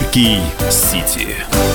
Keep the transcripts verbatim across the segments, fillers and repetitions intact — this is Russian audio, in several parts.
Горький Сити.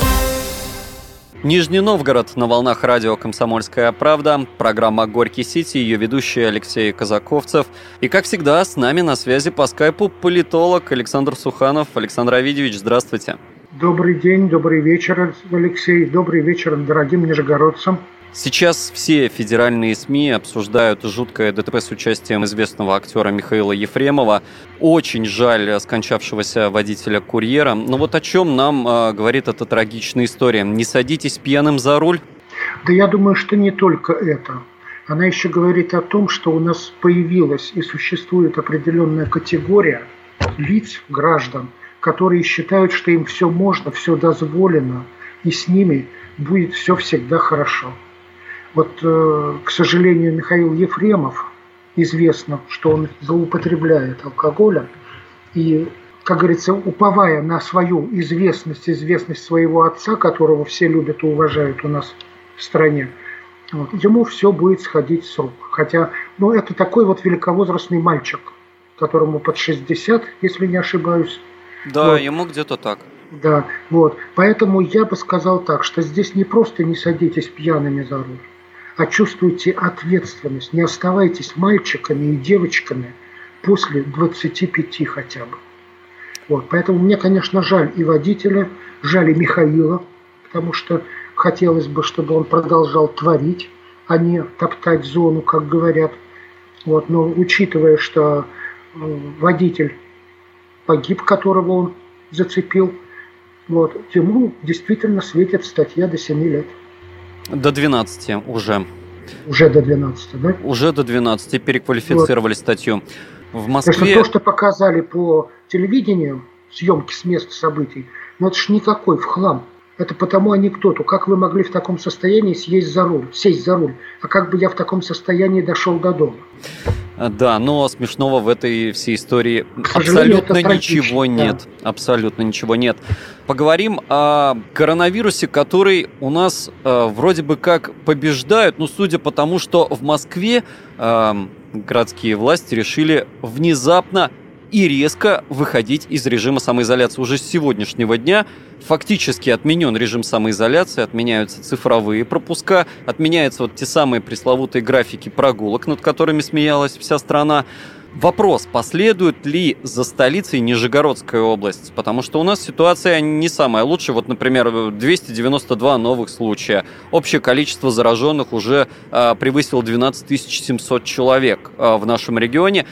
Нижний Новгород на волнах радио «Комсомольская правда». Программа «Горький Сити», ее ведущий Алексей Казаковцев. И, как всегда, с нами на связи по скайпу политолог Александр Суханов. Александр Авидьевич, здравствуйте. Добрый день, добрый вечер, Алексей. Добрый вечер дорогим нижегородцам. Сейчас все федеральные СМИ обсуждают жуткое ДТП с участием известного актера Михаила Ефремова. Очень жаль скончавшегося водителя «Курьера». Но вот о чем нам э, говорит эта трагичная история? Не садитесь пьяным за руль? Да я думаю, что не только это. Она еще говорит о том, что у нас появилась и существует определенная категория лиц, граждан, которые считают, что им все можно, все дозволено, и с ними будет все всегда хорошо. Вот, к сожалению, Михаил Ефремов, известно, что он злоупотребляет алкоголем, и, как говорится, уповая на свою известность, известность своего отца, которого все любят и уважают у нас в стране, вот, ему все будет сходить с рук. Хотя, ну, это такой вот великовозрастный мальчик, которому под шестьдесят, если не ошибаюсь. Да, вот. Ему где-то так. Да, вот. Поэтому я бы сказал так, что здесь не просто не садитесь пьяными за руль, а чувствуйте ответственность. Не оставайтесь мальчиками и девочками после двадцати пяти хотя бы. Вот. Поэтому мне, конечно, жаль и водителя, жаль и Михаила, потому что хотелось бы, чтобы он продолжал творить, а не топтать зону, как говорят. Вот. Но учитывая, что водитель погиб, которого он зацепил, вот, ему действительно светит статья до семи лет. До двенадцати уже. Уже до двенадцати, да? Уже до двенадцати переквалифицировали вот. Статью. В Москве... Потому что то, что показали по телевидению, съемки с места событий, ну это ж никакой в хлам. Это потому анекдоту. Как вы могли в таком состоянии съесть за руль, сесть за руль? А как бы я в таком состоянии дошел до дома? Да, но смешного в этой всей истории абсолютно ничего нет. Да. Абсолютно ничего нет. Поговорим о коронавирусе, который у нас э, вроде бы как побеждают, но судя по тому, что в Москве э, городские власти решили внезапно и резко выходить из режима самоизоляции. Уже с сегодняшнего дня фактически отменен режим самоизоляции, отменяются цифровые пропуска, отменяются вот те самые пресловутые графики прогулок, над которыми смеялась вся страна. Вопрос, последует ли за столицей Нижегородская область? Потому что у нас ситуация не самая лучшая. Вот, например, двести девяносто два новых случая. Общее количество зараженных уже э, превысило двенадцать тысяч семьсот человек э, в нашем регионе.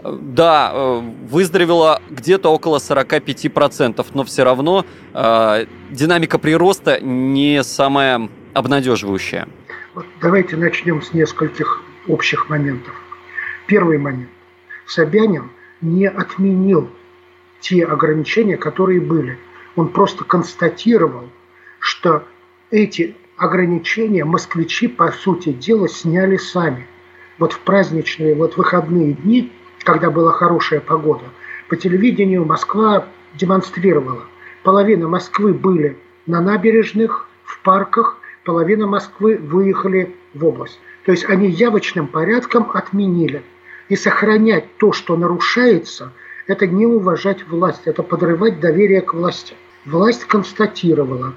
Да, выздоровело где-то около сорок пять процентов, но все равно э, динамика прироста не самая обнадеживающая. Вот давайте начнем с нескольких общих моментов. Первый момент. Собянин не отменил те ограничения, которые были. Он просто констатировал, что эти ограничения москвичи, по сути дела, сняли сами. Вот в праздничные, вот выходные дни, когда была хорошая погода, по телевидению Москва демонстрировала. Половина Москвы были на набережных, в парках, половина Москвы выехали в область. То есть они явочным порядком отменили. И сохранять то, что нарушается, это не уважать власть, это подрывать доверие к власти. Власть констатировала,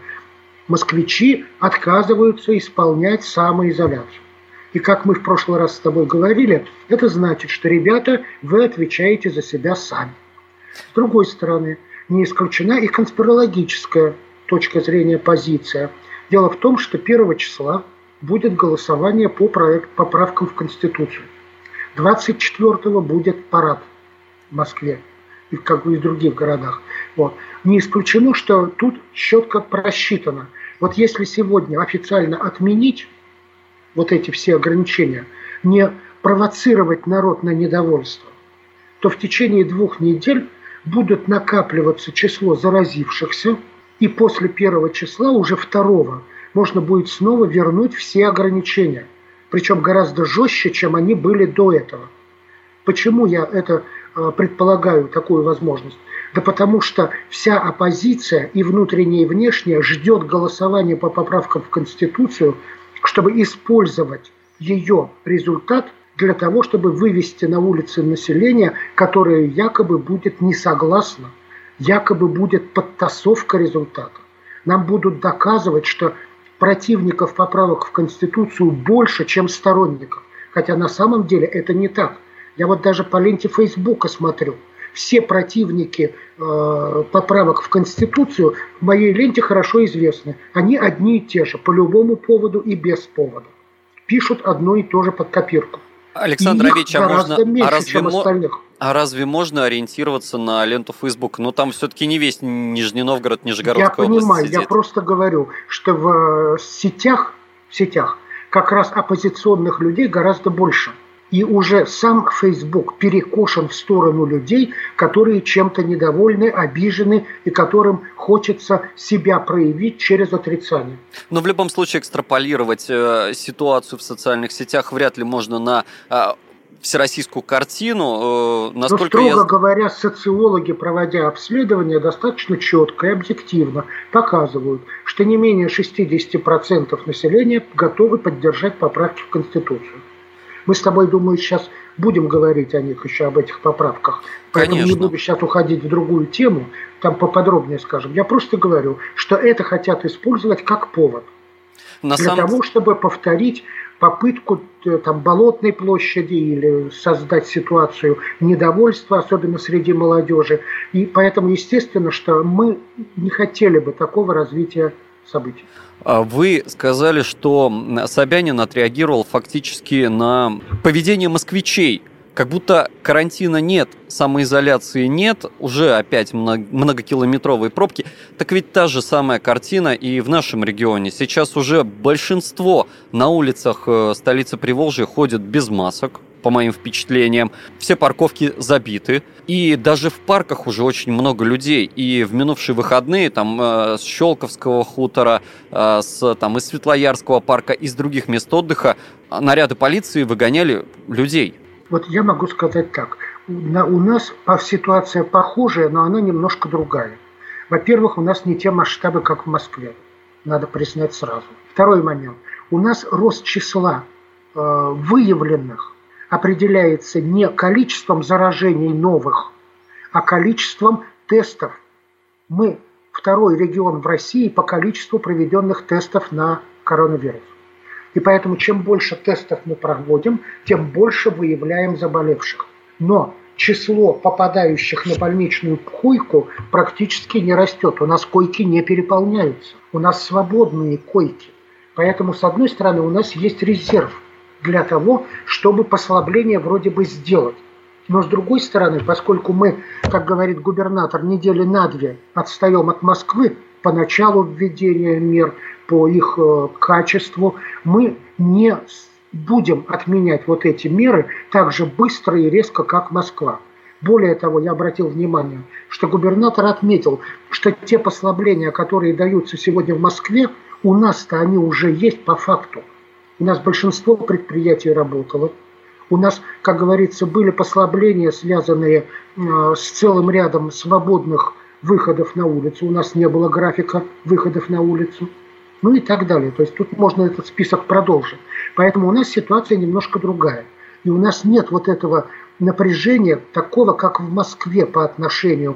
москвичи отказываются исполнять самоизоляцию. И как мы в прошлый раз с тобой говорили, это значит, что, ребята, вы отвечаете за себя сами. С другой стороны, не исключена и конспирологическая точка зрения, позиция. Дело в том, что первого числа будет голосование по проекту поправкам в Конституцию. двадцать четвёртого будет парад в Москве и как бы и в других городах. Вот. Не исключено, что тут четко просчитано. Вот если сегодня официально отменить вот эти все ограничения, не провоцировать народ на недовольство, то в течение двух недель будет накапливаться число заразившихся, и после первого числа, уже второго, можно будет снова вернуть все ограничения. Причем гораздо жестче, чем они были до этого. Почему я это э, предполагаю, такую возможность? Да потому что вся оппозиция, и внутренняя, и внешняя, ждет голосования по поправкам в Конституцию, чтобы использовать ее результат для того, чтобы вывести на улицы население, которое якобы будет не согласно якобы будет подтасовка результата. Нам будут доказывать, что противников поправок в Конституцию больше, чем сторонников. Хотя на самом деле это не так. Я вот даже по ленте Фейсбука смотрю. Все противники э, поправок в Конституцию в моей ленте хорошо известны. Они одни и те же, по любому поводу и без повода. Пишут одно и то же под копирку. Александр Ильич, а, можно... меньше, а, разве чем мо... остальных. а разве можно ориентироваться на ленту Facebook? Ну, там все-таки не весь Нижний Новгород, Нижегородская область. Я понимаю, сидит. я просто говорю, что в сетях, в сетях как раз оппозиционных людей гораздо больше. И уже сам Facebook перекошен в сторону людей, которые чем-то недовольны, обижены и которым хочется себя проявить через отрицание. Но в любом случае экстраполировать э, ситуацию в социальных сетях вряд ли можно на э, всероссийскую картину. Э, насколько Но, строго я... говоря, социологи, проводя обследования, достаточно четко и объективно показывают, что не менее шестьдесят процентов населения готовы поддержать поправки в Конституцию. Мы с тобой, думаю, сейчас будем говорить о них, еще об этих поправках. Поэтому Конечно. не буду сейчас уходить в другую тему, там поподробнее скажем. Я просто говорю, что это хотят использовать как повод. На для самом... того, чтобы повторить попытку там, Болотной площади или создать ситуацию недовольства, особенно среди молодежи. И поэтому, естественно, что мы не хотели бы такого развития событий. Вы сказали, что Собянин отреагировал фактически на поведение москвичей. Как будто карантина нет, самоизоляции нет, уже опять многокилометровые пробки. Так ведь та же самая картина и в нашем регионе. Сейчас уже большинство на улицах столицы Приволжья ходят без масок, по моим впечатлениям. Все парковки забиты. И даже в парках уже очень много людей. И в минувшие выходные там с Щелковского хутора, с, там, из Светлоярского парка, из других мест отдыха наряды полиции выгоняли людей. Вот я могу сказать так. У нас ситуация похожая, но она немножко другая. Во-первых, у нас не те масштабы, как в Москве. Надо признать сразу. Второй момент. У нас рост числа э, выявленных определяется не количеством заражений новых, а количеством тестов. Мы второй регион в России по количеству проведенных тестов на коронавирус. И поэтому чем больше тестов мы проводим, тем больше выявляем заболевших. Но число попадающих на больничную койку практически не растет. У нас койки не переполняются. У нас свободные койки. Поэтому, с одной стороны, у нас есть резерв для того, чтобы послабление вроде бы сделать. Но с другой стороны, поскольку мы, как говорит губернатор, недели на две отстаем от Москвы по началу введения мер, по их э, качеству, мы не будем отменять вот эти меры так же быстро и резко, как Москва. Более того, я обратил внимание, что губернатор отметил, что те послабления, которые даются сегодня в Москве, у нас-то они уже есть по факту. У нас большинство предприятий работало. У нас, как говорится, были послабления, связанные э, с целым рядом свободных выходов на улицу. У нас не было графика выходов на улицу. Ну и так далее. То есть тут можно этот список продолжить. Поэтому у нас ситуация немножко другая. И у нас нет вот этого напряжения такого, как в Москве по отношению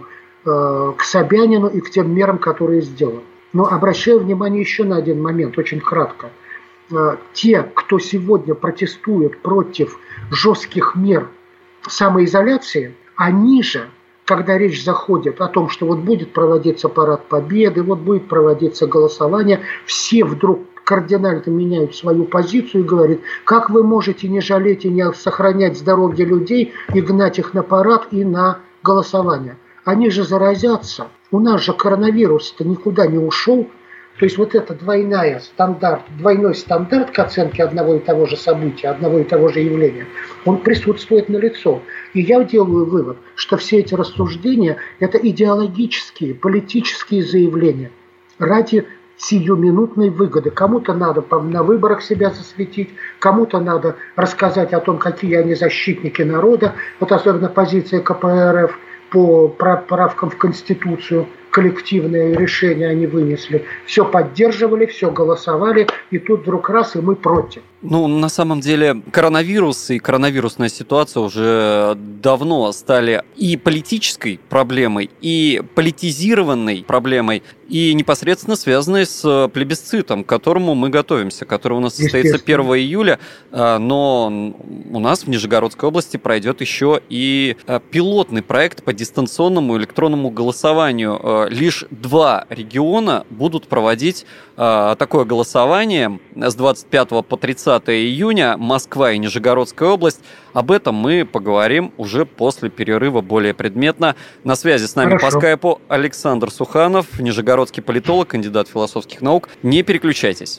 э, к Собянину и к тем мерам, которые сделаны. Но обращаю внимание еще на один момент, очень кратко. Э, те, кто сегодня протестует против жестких мер самоизоляции, они же, когда речь заходит о том, что вот будет проводиться парад Победы, вот будет проводиться голосование, все вдруг кардинально меняют свою позицию и говорят, как вы можете не жалеть и не сохранять здоровье людей и гнать их на парад и на голосование. Они же заразятся. У нас же коронавирус-то никуда не ушел. То есть вот это двойная стандарт, двойной стандарт к оценке одного и того же события, одного и того же явления, он присутствует налицо. И я делаю вывод, что все эти рассуждения – это идеологические, политические заявления ради сиюминутной выгоды. Кому-то надо на выборах себя засветить, кому-то надо рассказать о том, какие они защитники народа, вот особенно позиция ка пэ эр эф по поправкам в Конституцию. коллективное решение они вынесли. Все поддерживали, все голосовали, и тут вдруг раз, и мы против. Ну, на самом деле, коронавирус и коронавирусная ситуация уже давно стали и политической проблемой, и политизированной проблемой, и непосредственно связанной с плебисцитом, к которому мы готовимся, который у нас состоится первого июля, но у нас в Нижегородской области пройдет еще и пилотный проект по дистанционному электронному голосованию. Лишь два региона будут проводить такое голосование с двадцать пятого по тридцатое июня, Москва и Нижегородская область. Об этом мы поговорим уже после перерыва более предметно. На связи с нами Хорошо. По скайпу Александр Суханов, нижегородский политолог, кандидат философских наук. Не переключайтесь.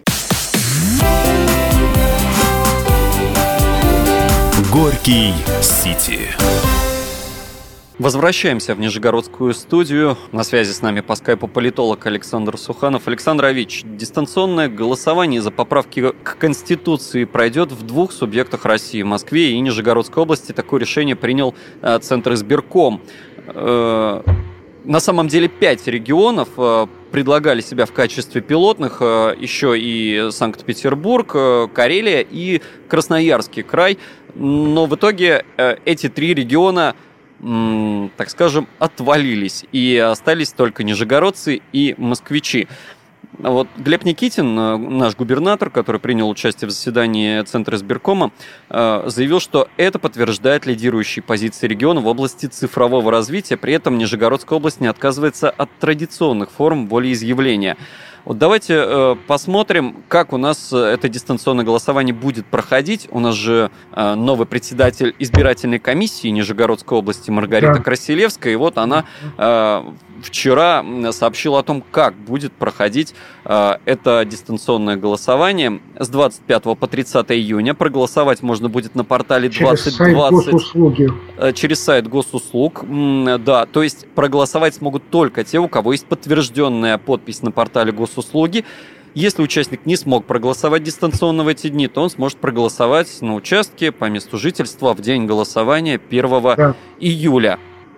Горький Сити. Возвращаемся в Нижегородскую студию. На связи с нами по скайпу политолог Александр Суханов. Александр Авич, дистанционное голосование за поправки к Конституции пройдет в двух субъектах России, Москве и Нижегородской области. Такое решение принял Центр избирком. На самом деле пять регионов предлагали себя в качестве пилотных, еще и Санкт-Петербург, Карелия и Красноярский край. Но в итоге эти три региона, так скажем, отвалились, и остались только нижегородцы и москвичи. Вот Глеб Никитин, наш губернатор, который принял участие в заседании Центра избиркома, заявил, что это подтверждает лидирующие позиции региона в области цифрового развития. При этом Нижегородская область не отказывается от традиционных форм волеизъявления. Вот давайте э, посмотрим, как у нас это дистанционное голосование будет проходить. У нас же э, новый председатель избирательной комиссии Нижегородской области Маргарита да. Красилевская. И вот она э, вчера сообщила о том, как будет проходить э, это дистанционное голосование с двадцать пятого по тридцатое июня. Проголосовать можно будет на портале двадцать двадцать. Через сайт госуслуги. Э, через сайт госуслуг. М, да, то есть проголосовать смогут только те, у кого есть подтвержденная подпись на портале госуслуги. Услуги. Если участник не смог проголосовать дистанционно в эти дни, то он сможет проголосовать на участке по месту жительства в день голосования первого да. июля.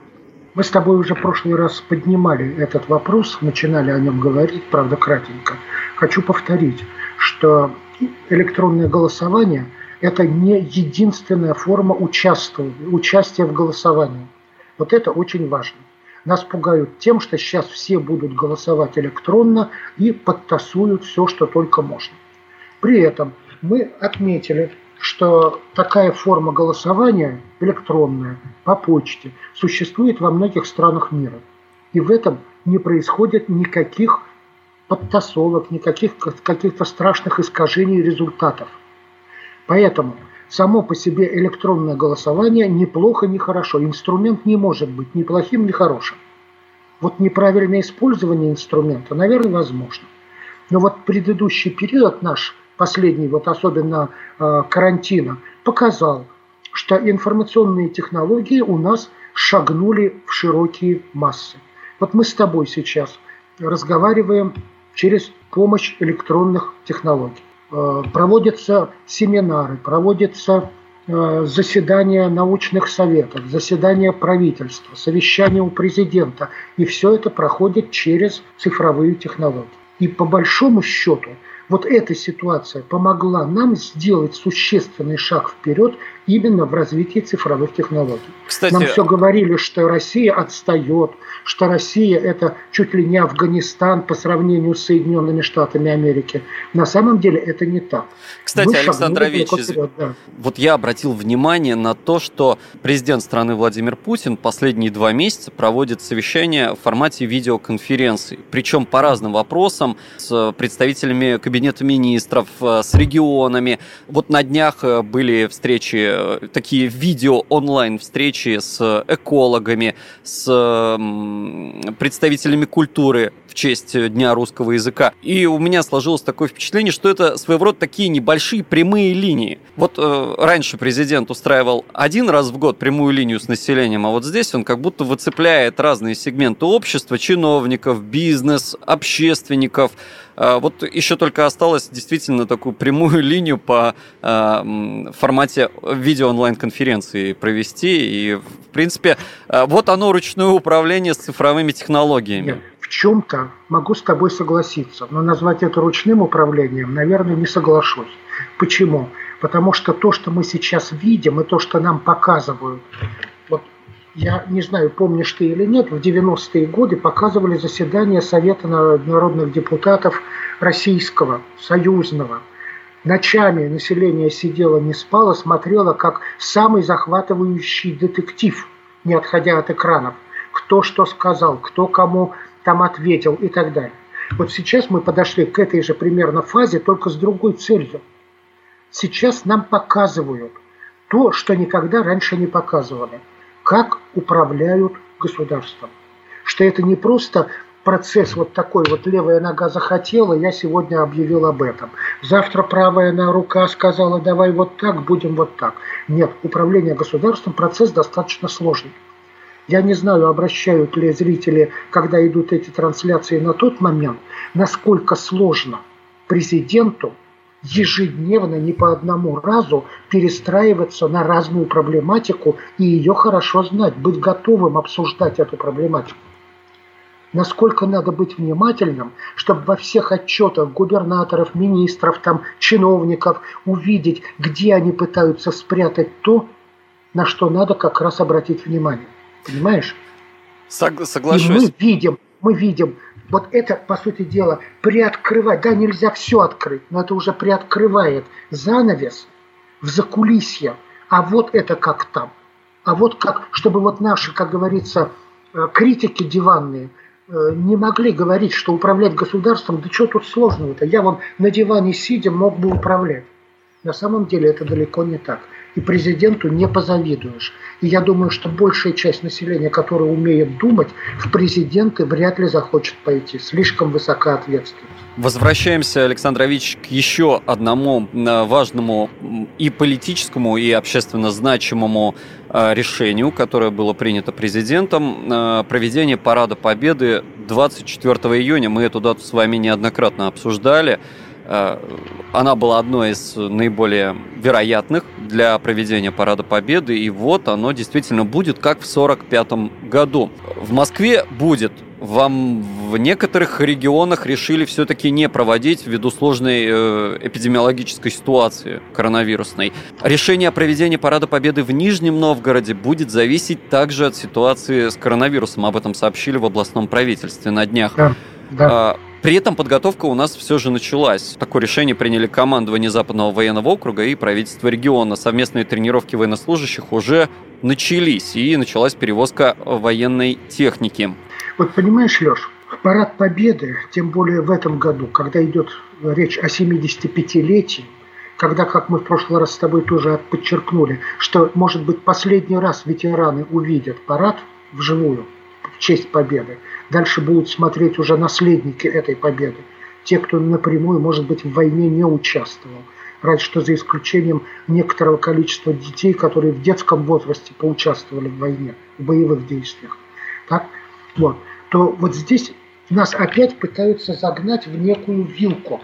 Мы с тобой уже в прошлый раз поднимали этот вопрос, начинали о нем говорить, правда, кратенько. Хочу повторить, что электронное голосование – это не единственная форма участия, участия в голосовании. Вот это очень важно. Нас пугают тем, что сейчас все будут голосовать электронно и подтасуют все, что только можно. При этом мы отметили, что такая форма голосования, электронная, по почте, существует во многих странах мира. И в этом не происходит никаких подтасовок, никаких каких-то страшных искажений результатов. Поэтому само по себе электронное голосование ни плохо, ни хорошо. Инструмент не может быть ни плохим, ни хорошим. Вот неправильное использование инструмента, наверное, возможно. Но вот предыдущий период наш, последний, вот особенно э, карантина, показал, что информационные технологии у нас шагнули в широкие массы. Вот мы с тобой сейчас разговариваем через помощь электронных технологий. Э, проводятся семинары, проводятся э, заседания научных советов, заседания правительства, совещания у президента. И все это проходит через цифровые технологии. И по большому счету, вот эта ситуация помогла нам сделать существенный шаг вперед именно в развитии цифровых технологий. Кстати, нам все говорили, что Россия отстает, что Россия – это чуть ли не Афганистан по сравнению с Соединенными Штатами Америки. На самом деле это не так. Кстати, Мы Александр Авич, вперед, да. вот я обратил внимание на то, что президент страны Владимир Путин последние два месяца проводит совещания в формате видеоконференций, причем по разным вопросам с представителями кабинета министров, с регионами. Вот на днях были встречи, такие видео-онлайн-встречи с экологами, с представителями культуры в честь Дня русского языка. И у меня сложилось такое впечатление, что это своего рода такие небольшие прямые линии. Вот э, раньше президент устраивал один раз в год прямую линию с населением, а вот здесь он как будто выцепляет разные сегменты общества, чиновников, бизнес, общественников. Э, вот еще только осталось действительно такую прямую линию по э, формате видео-онлайн-конференции провести. И, в принципе, э, вот оно, ручное управление с цифровыми технологиями. Нет. В чем-то могу с тобой согласиться, но назвать это ручным управлением, наверное, не соглашусь. Почему? Потому что то, что мы сейчас видим, и то, что нам показывают, вот я не знаю, помнишь ты или нет, в девяностые годы показывали заседания Совета народных депутатов Российского, Союзного. Ночами население сидело, не спало, смотрело, как самый захватывающий детектив, не отходя от экранов. Кто что сказал, кто кому там ответил и так далее. Вот сейчас мы подошли к этой же примерно фазе, только с другой целью. Сейчас нам показывают то, что никогда раньше не показывали. Как управляют государством. Что это не просто процесс вот такой, вот левая нога захотела, я сегодня объявил об этом. Завтра правая рука сказала, давай вот так, будем вот так. Нет, управление государством процесс достаточно сложный. Я не знаю, обращают ли зрители, когда идут эти трансляции на тот момент, насколько сложно президенту ежедневно, не по одному разу перестраиваться на разную проблематику и ее хорошо знать, быть готовым обсуждать эту проблематику. Насколько надо быть внимательным, чтобы во всех отчетах губернаторов, министров, там, чиновников увидеть, где они пытаются спрятать то, на что надо как раз обратить внимание. Понимаешь? Сог- соглашусь. И мы видим, мы видим, вот это, по сути дела, приоткрывать, да, нельзя все открыть, но это уже приоткрывает занавес в закулисье. А вот это как там. А вот как, чтобы вот наши, как говорится, критики диванные не могли говорить, что управлять государством, да что тут сложного-то, я вон на диване сидя мог бы управлять. На самом деле это далеко не так. И президенту не позавидуешь. И я думаю, что большая часть населения, которая умеет думать, в президенты вряд ли захочет пойти. Слишком высока ответственность. Возвращаемся, Александр Равильевич, к еще одному важному и политическому, и общественно значимому решению, которое было принято президентом. Проведение Парада Победы двадцать четвёртого июня. Мы эту дату с вами неоднократно обсуждали. Она была одной из наиболее вероятных для проведения Парада Победы, и вот оно действительно будет, как в сорок пятом году. В Москве будет. Вам в некоторых регионах решили все-таки не проводить ввиду сложной э, эпидемиологической ситуации коронавирусной. Решение о проведении Парада Победы в Нижнем Новгороде будет зависеть также от ситуации с коронавирусом. Об этом сообщили в областном правительстве на днях. Да, да. При этом подготовка у нас все же началась. Такое решение приняли командование Западного военного округа и правительство региона. Совместные тренировки военнослужащих уже начались, и началась перевозка военной техники. Вот понимаешь, Леш, Парад Победы, тем более в этом году, когда идет речь о семидесятипятилетии, когда, как мы в прошлый раз с тобой тоже подчеркнули, что, может быть, последний раз ветераны увидят парад вживую в честь победы, дальше будут смотреть уже наследники этой победы, те, кто напрямую, может быть, в войне не участвовал, разве что за исключением некоторого количества детей, которые в детском возрасте поучаствовали в войне, в боевых действиях. Так? Вот. То вот здесь нас опять пытаются загнать в некую вилку,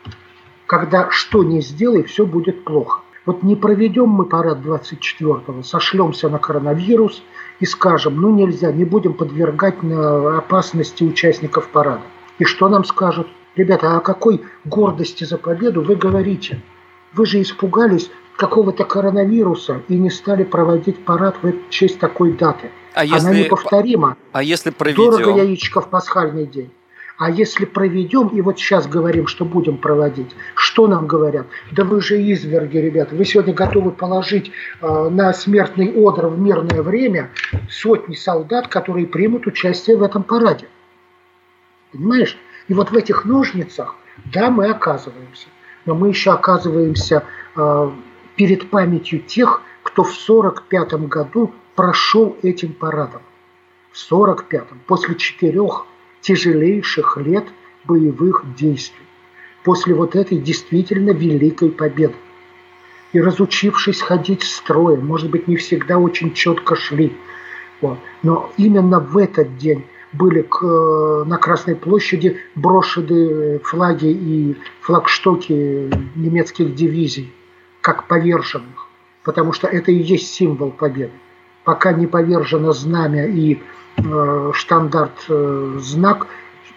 когда что ни сделай, все будет плохо. Вот не проведем мы парад двадцать четвёртого, сошлемся на коронавирус и скажем, ну нельзя, не будем подвергать на опасности участников парада. И что нам скажут? Ребята, а о какой гордости за победу вы говорите? Вы же испугались какого-то коронавируса и не стали проводить парад в честь такой даты. А если, Она неповторима. А если проведем? Дорого яичко в пасхальный день. А если проведем, и вот сейчас говорим, что будем проводить, что нам говорят? Да вы же изверги, ребята, вы сегодня готовы положить э, на смертный одр в мирное время сотни солдат, которые примут участие в этом параде. Понимаешь? И вот в этих ножницах, да, мы оказываемся. Но мы еще оказываемся э, перед памятью тех, кто в сорок пятом году прошел этим парадом. В сорок пятом, после четырех тяжелейших лет боевых действий, после вот этой действительно великой победы. И разучившись ходить строем, может быть, не всегда очень четко шли, вот. Но именно в этот день были к, на Красной площади брошены флаги и флагштоки немецких дивизий, как поверженных, потому что это и есть символ победы. Пока не повержено знамя и э, штандарт, э, знак,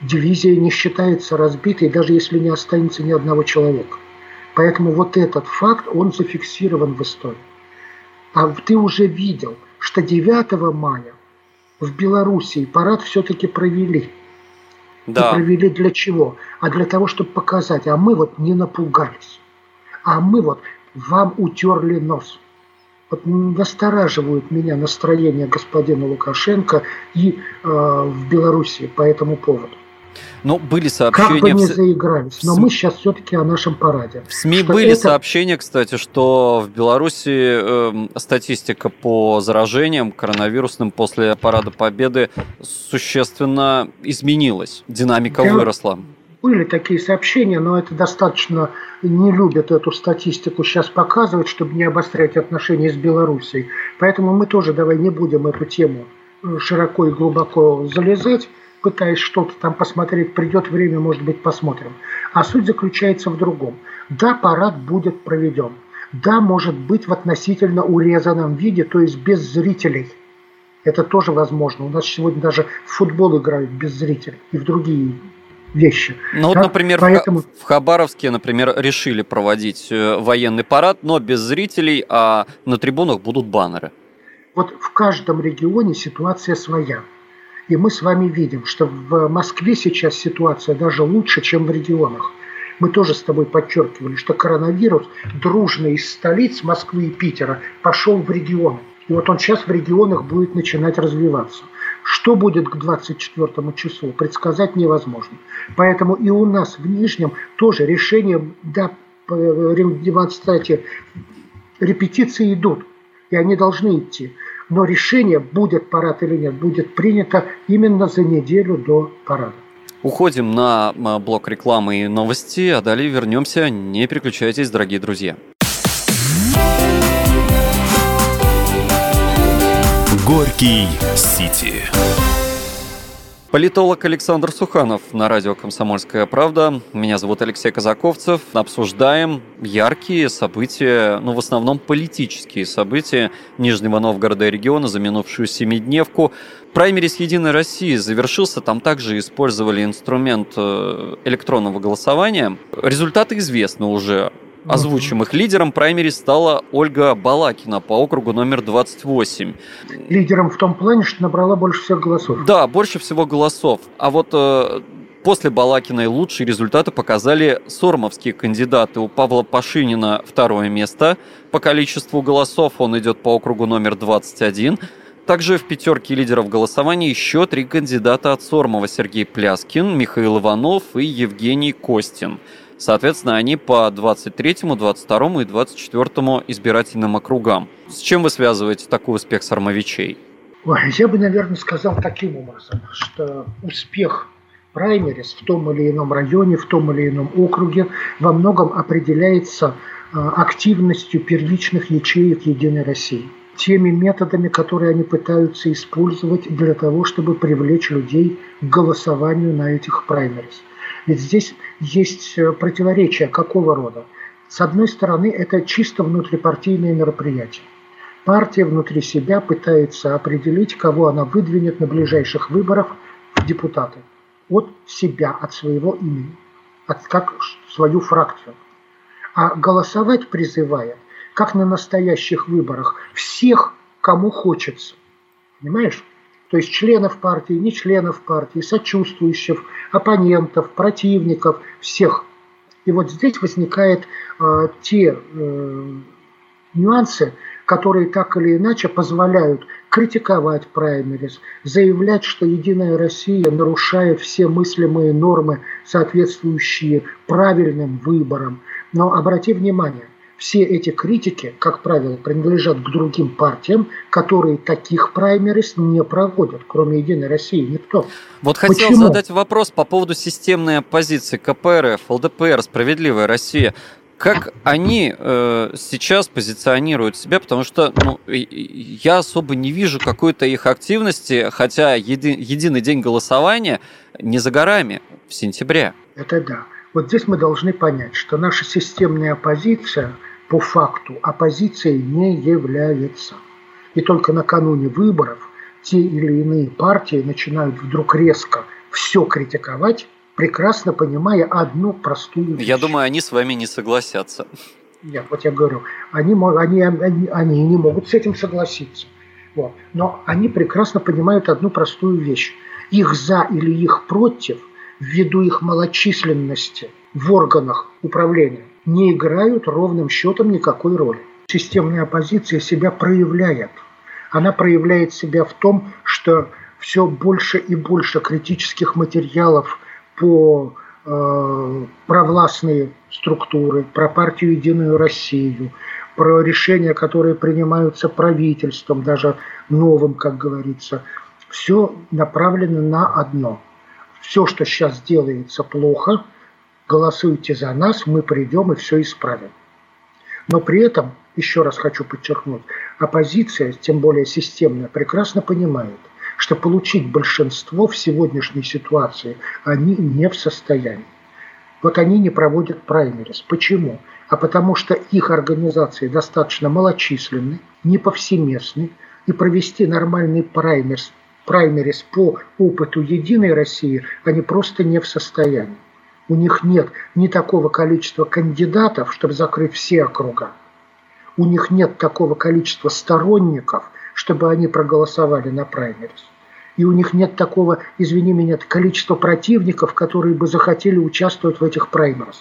дивизия не считается разбитой, даже если не останется ни одного человека. Поэтому вот этот факт, он зафиксирован в истории. А ты уже видел, что девятого мая в Белоруссии парад все-таки провели. Да. И провели для чего? А для того, чтобы показать, а мы вот не напугались. А мы вот вам утерли нос. Вот настораживают меня настроение господина Лукашенко и э, в Белоруссии по этому поводу. Ну, были сообщения... Как бы не в... заигрались, но в... мы сейчас все-таки о нашем параде. В СМИ что были это... сообщения, кстати, что в Беларуси э, статистика по заражениям коронавирусным после Парада Победы существенно изменилась. Динамика Я... выросла. Были такие сообщения, но это достаточно не любят эту статистику сейчас показывать, чтобы не обострять отношения с Белоруссией. Поэтому мы тоже давай не будем эту тему широко и глубоко залезать, пытаясь что-то там посмотреть. Придет время, может быть, посмотрим. А суть заключается в другом. Да, парад будет проведен. Да, может быть, в относительно урезанном виде, то есть без зрителей. Это тоже возможно. У нас сегодня даже в футбол играют без зрителей и в другие вещи. Ну вот, да? например, Поэтому... в Хабаровске, например, решили проводить военный парад, но без зрителей, а на трибунах будут баннеры. Вот в каждом регионе ситуация своя. И мы с вами видим, что в Москве сейчас ситуация даже лучше, чем в регионах. Мы тоже с тобой подчеркивали, что коронавирус дружно из столиц Москвы и Питера пошел в регионы. И вот он сейчас в регионах будет начинать развиваться. Что будет к двадцать четвёртому числу, предсказать невозможно. Поэтому и у нас в Нижнем тоже решения, да, кстати, репетиции идут, и они должны идти. Но решение, будет парад или нет, будет принято именно за неделю до парада. Уходим на блок рекламы и новости, а далее вернемся. Не переключайтесь, дорогие друзья. Горький Сити. Политолог Александр Суханов на радио «Комсомольская правда». Меня зовут Алексей Казаковцев. Обсуждаем яркие события, ну, в основном политические события Нижнего Новгорода и региона за минувшую семидневку. Праймерис «Единой России» завершился. Там также использовали инструмент электронного голосования. Результаты известны уже. Озвучим их. Лидером праймерис стала Ольга Балакина по округу номер двадцать восемь. Лидером в том плане, что набрала больше всех голосов. Да, больше всего голосов. А вот э, после Балакиной лучшие результаты показали сормовские кандидаты. У Павла Пашинина второе место по количеству голосов. Он идет по округу номер двадцать один. Также в пятерке лидеров голосования еще три кандидата от Сормова: Сергей Пляскин, Михаил Иванов и Евгений Костин. Соответственно, они по двадцать третьему, двадцать второму и двадцать четвёртому избирательным округам. С чем вы связываете такой успех сормовичей? Ой, я бы, наверное, сказал таким образом, что успех праймерис в том или ином районе, в том или ином округе во многом определяется активностью первичных ячеек «Единой России». Теми методами, которые они пытаются использовать для того, чтобы привлечь людей к голосованию на этих праймерис. Ведь здесь есть противоречия какого рода? С одной стороны, это чисто внутрипартийные мероприятия. Партия внутри себя пытается определить, кого она выдвинет на ближайших выборах в депутаты. От себя, от своего имени, от, как свою фракцию. А голосовать призывает, как на настоящих выборах, всех, кому хочется. Понимаешь? То есть членов партии, не членов партии, сочувствующих, оппонентов, противников, всех. И вот здесь возникают э, те э, нюансы, которые так или иначе позволяют критиковать праймерис, заявлять, что «Единая Россия» нарушает все мыслимые нормы, соответствующие правильным выборам. Но обрати внимание, все эти критики, как правило, принадлежат к другим партиям, которые таких праймерис не проводят, кроме «Единой России», никто. Вот хотел Почему? задать вопрос по поводу системной оппозиции ка пэ эр эф, эл дэ пэ эр, «Справедливая Россия». Как они э, сейчас позиционируют себя, потому что ну, я особо не вижу какой-то их активности, хотя еди, единый день голосования не за горами, в сентябре. Это да. Вот здесь мы должны понять, что наша системная оппозиция по факту оппозицией не является. И только накануне выборов те или иные партии начинают вдруг резко все критиковать, прекрасно понимая одну простую вещь. Я думаю, они с вами не согласятся. Нет, вот я говорю, они, они, они, они не могут с этим согласиться. Вот. Но они прекрасно понимают одну простую вещь. Их за или их против, ввиду их малочисленности в органах управления, не играют ровным счетом никакой роли. Системная оппозиция себя проявляет. Она проявляет себя в том, что все больше и больше критических материалов по э, провластные структуры, про партию «Единую Россию», про решения, которые принимаются правительством, даже новым, как говорится, все направлено на одно. Все, что сейчас делается плохо, голосуйте за нас, мы придем и все исправим. Но при этом, еще раз хочу подчеркнуть, оппозиция, тем более системная, прекрасно понимает, что получить большинство в сегодняшней ситуации они не в состоянии. Вот они не проводят праймерис. Почему? А потому что их организации достаточно малочисленны, не повсеместны, и провести нормальный праймерис, праймерис по опыту «Единой России» они просто не в состоянии. У них нет ни такого количества кандидатов, чтобы закрыть все округа. У них нет такого количества сторонников, чтобы они проголосовали на праймерис. И у них нет такого, извини меня, количества противников, которые бы захотели участвовать в этих праймерис.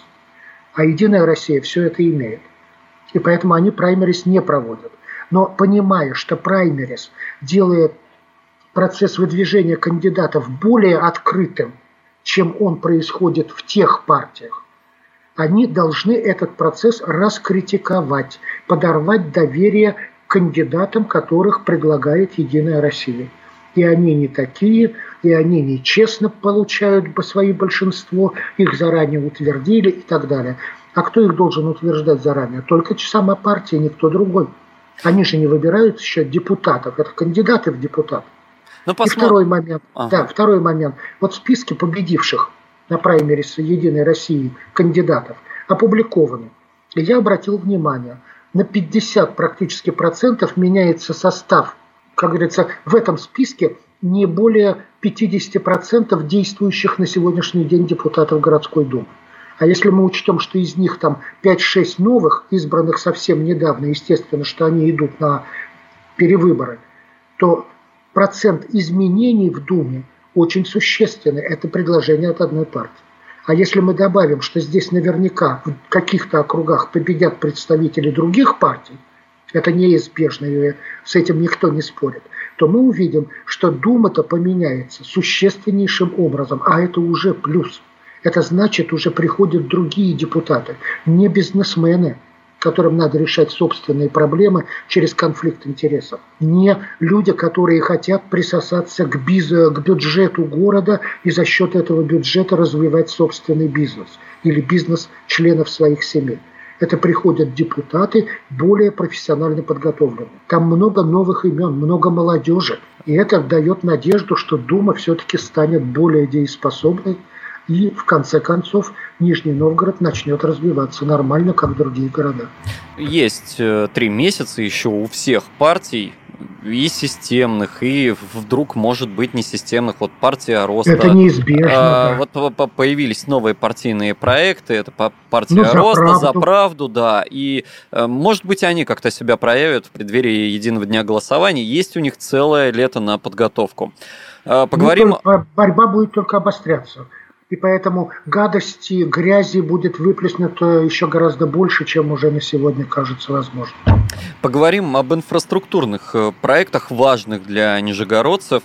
А «Единая Россия» все это имеет. И поэтому они праймерис не проводят. Но понимая, что праймерис делает процесс выдвижения кандидатов более открытым, чем он происходит в тех партиях, они должны этот процесс раскритиковать, подорвать доверие к кандидатам, которых предлагает «Единая Россия». И они не такие, и они нечестно получают свои большинство, их заранее утвердили и так далее. А кто их должен утверждать заранее? Только сама партия, никто другой. Они же не выбирают еще депутатов, это кандидаты в депутаты. Ну, посмотр... И второй момент, ага. да, второй момент. Вот списки победивших на праймерис «Единой России» кандидатов опубликованы. И я обратил внимание, на пятьдесят практически процентов меняется состав. Как говорится, в этом списке не более пятьдесят процентов действующих на сегодняшний день депутатов городской думы. А если мы учтем, что из них там пять-шесть новых, избранных совсем недавно, естественно, что они идут на перевыборы, то процент изменений в Думе очень существенный. Это предложение от одной партии. А если мы добавим, что здесь наверняка в каких-то округах победят представители других партий, это неизбежно, и с этим никто не спорит, то мы увидим, что Дума-то поменяется существеннейшим образом, а это уже плюс. Это значит, уже приходят другие депутаты, не бизнесмены, которым надо решать собственные проблемы через конфликт интересов, не люди, которые хотят присосаться к, биз... к бюджету города и за счет этого бюджета развивать собственный бизнес или бизнес членов своих семей. Это приходят депутаты более профессионально подготовленные. Там много новых имен, много молодежи. И это дает надежду, что Дума все-таки станет более дееспособной. И в конце концов Нижний Новгород начнет развиваться нормально, как другие города. Есть три месяца еще у всех партий, и системных, и вдруг, может быть, несистемных. Вот партия Роста. Это неизбежно. А, да. Вот появились новые партийные проекты. Это партия ну, за Роста, правду. За правду, да. И, может быть, они как-то себя проявят в преддверии единого дня голосования. Есть у них целое лето на подготовку. Поговорим... Ну, борьба будет только обостряться. И поэтому гадости, грязи будет выплеснуто еще гораздо больше, чем уже на сегодня кажется возможным. Поговорим об инфраструктурных проектах, важных для нижегородцев.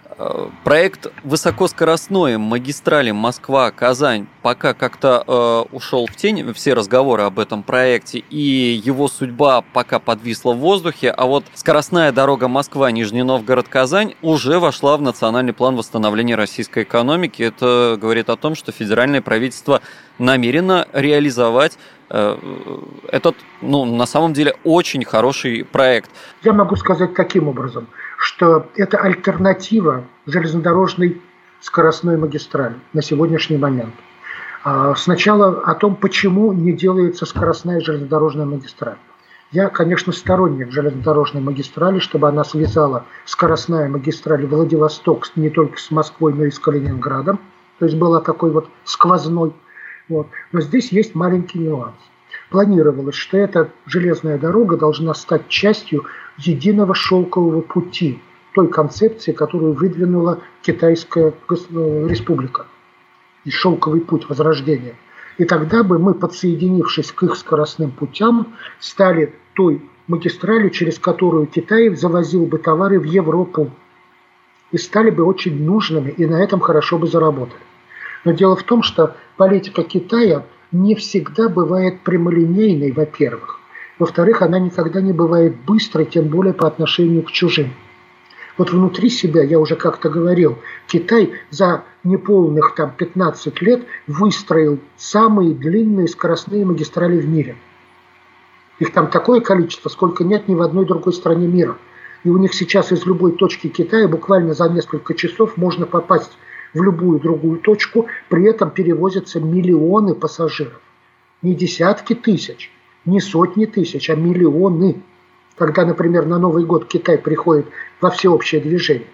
Проект высокоскоростной магистрали Москва-Казань пока как-то э, ушел в тень, все разговоры об этом проекте, и его судьба пока подвисла в воздухе, а вот скоростная дорога Москва-Нижний Новгород-Казань уже вошла в национальный план восстановления российской экономики. Это говорит о том, что федеральное правительство намерено реализовать э, этот, ну, на самом деле, очень хороший проект. Я могу сказать таким образом, что это альтернатива железнодорожной скоростной магистрали на сегодняшний момент. Сначала о том, почему не делается скоростная железнодорожная магистраль. Я, конечно, сторонник железнодорожной магистрали, чтобы она связала скоростная магистраль Владивосток не только с Москвой, но и с Калининградом. То есть была такой вот сквозной. Вот. Но здесь есть маленький нюанс. Планировалось, что эта железная дорога должна стать частью единого шелкового пути, той концепции, которую выдвинула Китайская республика. И шелковый путь возрождения. И тогда бы мы, подсоединившись к их скоростным путям, стали той магистралью, через которую Китай завозил бы товары в Европу. И стали бы очень нужными, и на этом хорошо бы заработали. Но дело в том, что политика Китая не всегда бывает прямолинейной, во-первых. Во-вторых, она никогда не бывает быстрой, тем более по отношению к чужим. Вот внутри себя, я уже как-то говорил, Китай за неполных там, пятнадцать лет выстроил самые длинные скоростные магистрали в мире. Их там такое количество, сколько нет ни в одной другой стране мира. И у них сейчас из любой точки Китая буквально за несколько часов можно попасть в любую другую точку, при этом перевозятся миллионы пассажиров. Не десятки тысяч, не сотни тысяч, а миллионы. Когда, например, на Новый год Китай приходит во всеобщее движение.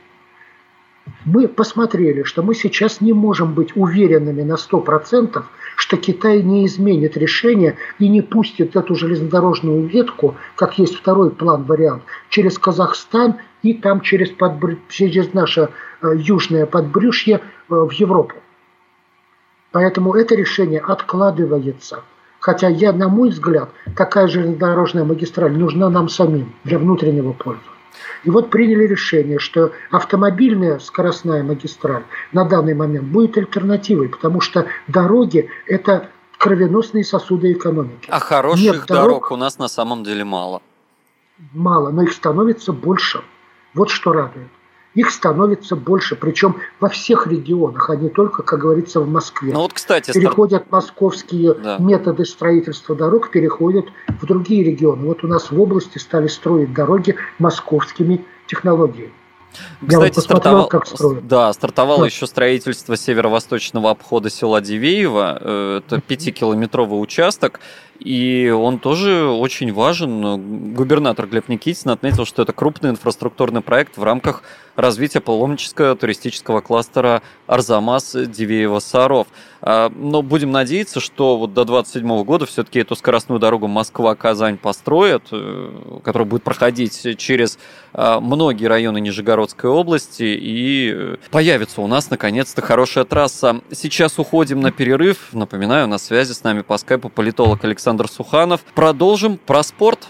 Мы посмотрели, что мы сейчас не можем быть уверенными на сто процентов, что Китай не изменит решение и не пустит эту железнодорожную ветку, как есть второй план вариант, через Казахстан и там через, подбр... через наше э, южное подбрюшье э, в Европу. Поэтому это решение откладывается. Хотя, я, на мой взгляд, такая железнодорожная магистраль нужна нам самим для внутреннего пользования. И вот приняли решение, что автомобильная скоростная магистраль на данный момент будет альтернативой, потому что дороги – это кровеносные сосуды экономики. А хороших Нет дорог, дорог у нас на самом деле мало. Мало, но их становится больше. Вот что радует. Их становится больше, причем во всех регионах, а не только, как говорится, в Москве. Ну вот, кстати, переходят московские да. методы строительства дорог, переходят в другие регионы. Вот у нас в области стали строить дороги московскими технологиями. Кстати, вот стартовал, как строят. Да, стартовало да. еще строительство северо-восточного обхода села Дивеево. Это пятикилометровый участок. И он тоже очень важен. Губернатор Глеб Никитин отметил, что это крупный инфраструктурный проект в рамках развития паломнического туристического кластера Арзамас-Дивеево-Саров. Но будем надеяться, что вот до двадцать седьмого года все-таки эту скоростную дорогу Москва-Казань построят, которая будет проходить через многие районы Нижегородской области, и появится у нас наконец-то хорошая трасса. Сейчас уходим на перерыв. Напоминаю, на связи с нами по скайпу политолог Александр Суханов. Продолжим про спорт.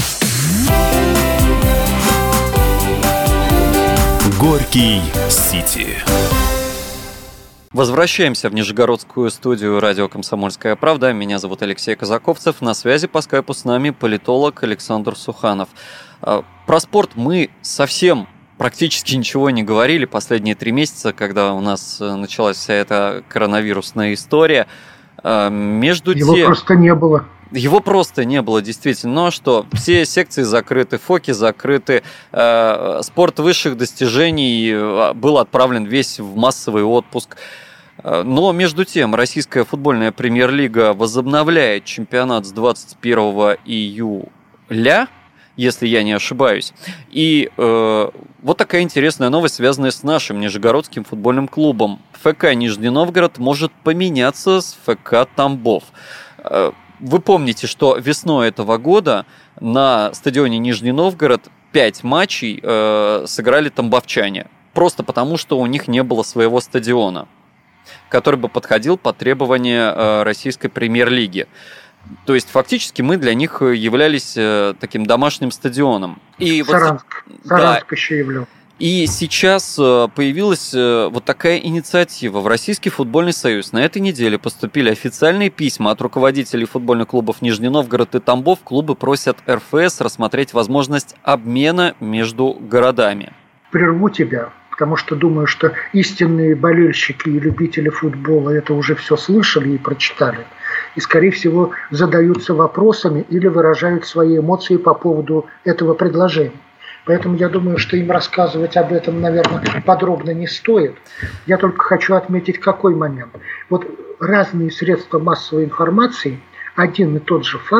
Горький Сити. Возвращаемся в Нижегородскую студию радио «Комсомольская правда». Меня зовут Алексей Казаковцев. На связи по скайпу с нами политолог Александр Суханов. Про спорт мы совсем практически ничего не говорили последние три месяца, когда у нас началась вся эта коронавирусная история. Между Его тем... просто не было. Его просто не было, действительно. Но что, все секции закрыты, ФОКи закрыты, э, спорт высших достижений был отправлен весь в массовый отпуск. Но между тем, российская футбольная премьер-лига возобновляет чемпионат с двадцать первого июля, если я не ошибаюсь. И э, вот такая интересная новость, связанная с нашим Нижегородским футбольным клубом. ФК Нижний Новгород может поменяться с ФК Тамбов. Вы помните, что весной этого года на стадионе Нижний Новгород пять матчей э, сыграли тамбовчане. Просто потому, что у них не было своего стадиона, который бы подходил под требования э, российской премьер-лиги. То есть, фактически, мы для них являлись э, таким домашним стадионом. И Саранск. Вот, Саранск да, еще являл. И сейчас появилась вот такая инициатива в Российский футбольный союз. На этой неделе поступили официальные письма от руководителей футбольных клубов Нижний Новгород и Тамбов. Клубы просят эр эф эс рассмотреть возможность обмена между городами. Прерву тебя, потому что думаю, что истинные болельщики и любители футбола это уже все слышали и прочитали. И, скорее всего, задаются вопросами или выражают свои эмоции по поводу этого предложения. Поэтому я думаю, что им рассказывать об этом, наверное, подробно не стоит. Я только хочу отметить какой момент. Вот разные средства массовой информации один и тот же факт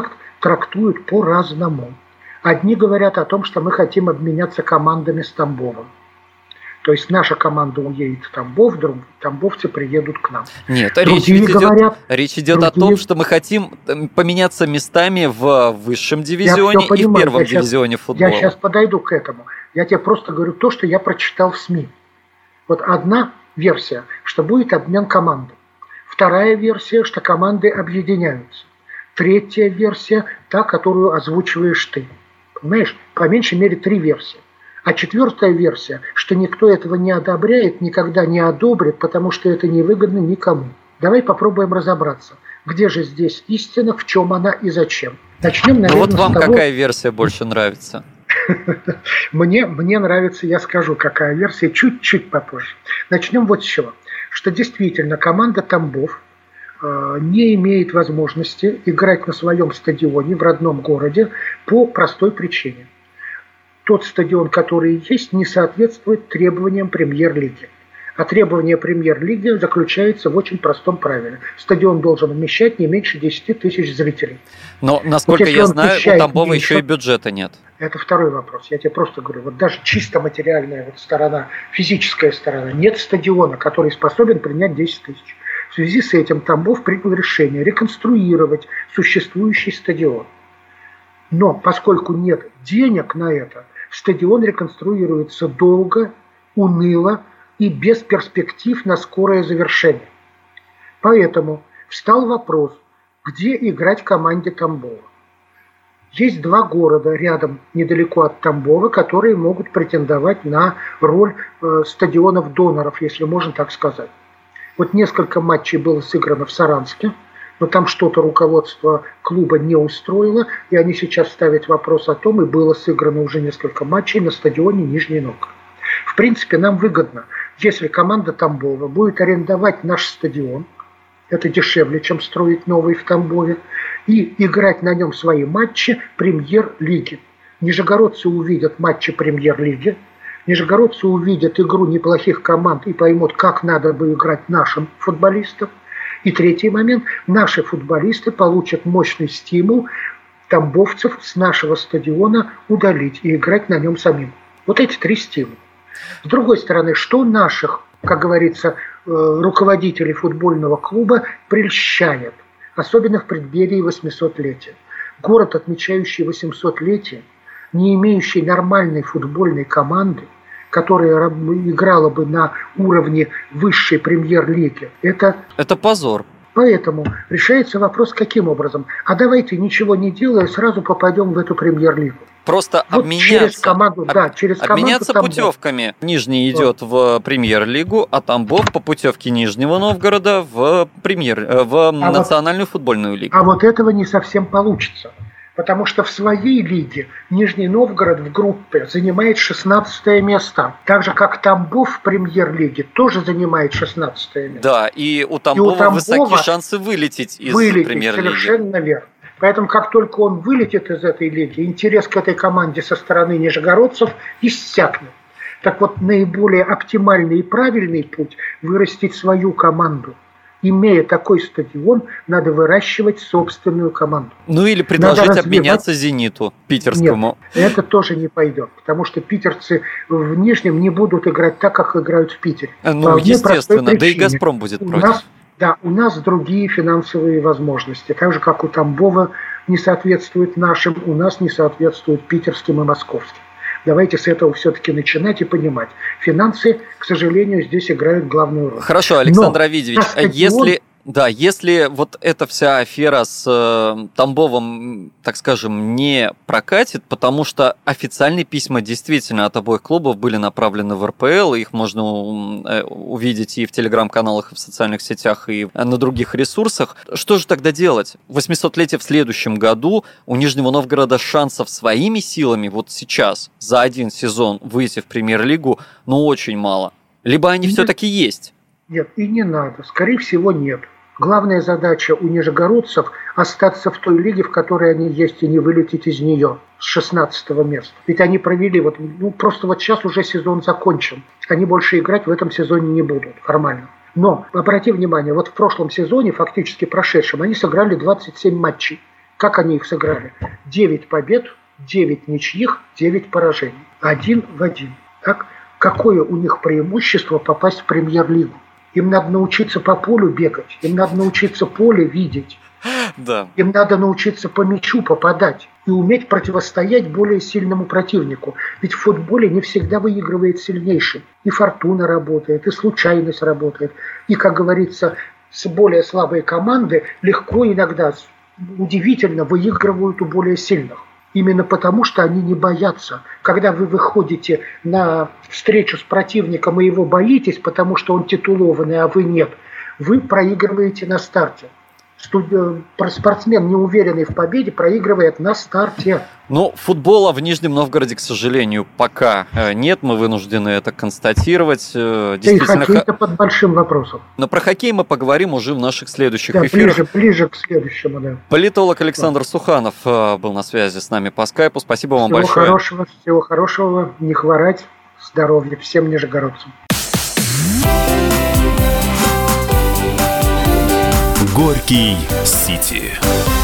трактуют по-разному. Одни говорят о том, что мы хотим обменяться командами с Тамбовом. То есть наша команда уедет в Тамбов, тамбовцы приедут к нам. Нет, речь идет, говорят, речь идет другие... о том, что мы хотим поменяться местами в высшем дивизионе и в первом я дивизионе сейчас, футбола. Я сейчас подойду к этому. Я тебе просто говорю то, что я прочитал в СМИ. Вот одна версия, что будет обмен командами. Вторая версия, что команды объединяются. Третья версия, та, которую озвучиваешь ты. Понимаешь, по меньшей мере три версии. А четвертая версия, что никто этого не одобряет, никогда не одобрит, потому что это невыгодно никому. Давай попробуем разобраться, где же здесь истина, в чем она и зачем. Начнем, наверное, ну вот вам с того... какая версия больше нравится? Мне, мне нравится, я скажу, какая версия, чуть-чуть попозже. Начнем вот с чего. Что действительно команда Тамбов э, не имеет возможности играть на своем стадионе в родном городе по простой причине. Тот стадион, который есть, не соответствует требованиям премьер-лиги. А требование премьер-лиги заключается в очень простом правиле. Стадион должен вмещать не меньше десяти тысяч зрителей. Но, насколько вот я знаю, у Тамбова меньше, еще и бюджета нет. Это второй вопрос. Я тебе просто говорю, вот даже чисто материальная вот сторона, физическая сторона, нет стадиона, который способен принять десять тысяч. В связи с этим Тамбов принял решение реконструировать существующий стадион. Но поскольку нет денег на это, стадион реконструируется долго, уныло и без перспектив на скорое завершение. Поэтому встал вопрос, где играть команде Тамбова. Есть два города рядом, недалеко от Тамбова, которые могут претендовать на роль э, стадионов-доноров, если можно так сказать. Вот несколько матчей было сыграно в Саранске, но там что-то руководство клуба не устроило, и они сейчас ставят вопрос о том, и было сыграно уже несколько матчей на стадионе Нижний Новгород. В принципе, нам выгодно, если команда Тамбова будет арендовать наш стадион, это дешевле, чем строить новый в Тамбове, и играть на нем свои матчи премьер-лиги. Нижегородцы увидят матчи премьер-лиги, нижегородцы увидят игру неплохих команд и поймут, как надо бы играть нашим футболистам. И третий момент, наши футболисты получат мощный стимул тамбовцев с нашего стадиона удалить и играть на нем самим. Вот эти три стимула. С другой стороны, что наших, как говорится, руководителей футбольного клуба прельщает, особенно в преддверии восьмисотлетия. Город, отмечающий восьмисотлетие, не имеющий нормальной футбольной команды, которая играла бы на уровне высшей премьер-лиги, это... Это позор. Поэтому решается вопрос, каким образом. А давайте, ничего не делая, сразу попадем в эту премьер-лигу. Просто вот обменяться, через команду, об, да, через обменяться команду путевками. Нижний идет в премьер-лигу, а Тамбов по путевке Нижнего Новгорода в, премьер, в а национальную вот, футбольную лигу. А вот этого не совсем получится. Потому что в своей лиге Нижний Новгород в группе занимает шестнадцатое место. Так же, как Тамбов в премьер-лиге тоже занимает шестнадцатое место. Да, и у Тамбова, и у Тамбова высокие шансы вылететь из вылететь, премьер-лиги. Совершенно верно. Поэтому, как только он вылетит из этой лиги, интерес к этой команде со стороны нижегородцев иссякнет. Так вот, наиболее оптимальный и правильный путь – вырастить свою команду. Имея такой стадион, надо выращивать собственную команду. Ну или предложить обменяться «Зениту» питерскому. Нет, это тоже не пойдет, потому что питерцы в Нижнем не будут играть так, как играют в Питере. Ну, естественно, да и «Газпром» будет у против. Нас, да, у нас другие финансовые возможности. Так же, как у Тамбова не соответствует нашим, у нас не соответствует питерским и московским. Давайте с этого все-таки начинать и понимать. Финансы, к сожалению, здесь играют главную роль. Хорошо, Александр Авидович, если... Да, если вот эта вся афера с э, Тамбовом, так скажем, не прокатит, потому что официальные письма действительно от обоих клубов были направлены в эр пэ эл, их можно э, увидеть и в телеграм-каналах, и в социальных сетях, и на других ресурсах. Что же тогда делать? восьмисотлетие в следующем году, у Нижнего Новгорода шансов своими силами вот сейчас за один сезон выйти в премьер-лигу, ну, очень мало. Либо они нет, все-таки есть. Нет, и не надо. Скорее всего, нет. Главная задача у нижегородцев – остаться в той лиге, в которой они есть, и не вылететь из нее с шестнадцатого места. Ведь они провели, вот, ну просто вот сейчас уже сезон закончен. Они больше играть в этом сезоне не будут формально. Но, обрати внимание, вот в прошлом сезоне, фактически прошедшем, они сыграли двадцать семь матчей. Как они их сыграли? девять побед, девять ничьих, девять поражений. Один в один. Так? Какое у них преимущество попасть в премьер-лигу? Им надо научиться по полю бегать, им надо научиться поле видеть. Да. Им надо научиться по мячу попадать и уметь противостоять более сильному противнику. Ведь в футболе не всегда выигрывает сильнейший. И фортуна работает, и случайность работает. И, как говорится, с более слабой команды легко иногда, удивительно, выигрывают у более сильных. Именно потому, что они не боятся. Когда вы выходите на встречу с противником и его боитесь, потому что он титулованный, а вы нет, вы проигрываете на старте. Спортсмен, неуверенный в победе, проигрывает на старте. Ну, футбола в Нижнем Новгороде, к сожалению, пока нет. Мы вынуждены это констатировать. Да и хоккей-то под большим вопросом. Но про хоккей мы поговорим уже в наших следующих да, эфирах. Ближе, ближе к следующему, да. Политолог Александр да. Суханов был на связи с нами по скайпу. Спасибо вам всего большое. Хорошего, всего хорошего, не хворать, здоровья всем нижегородцам. Горький Сити.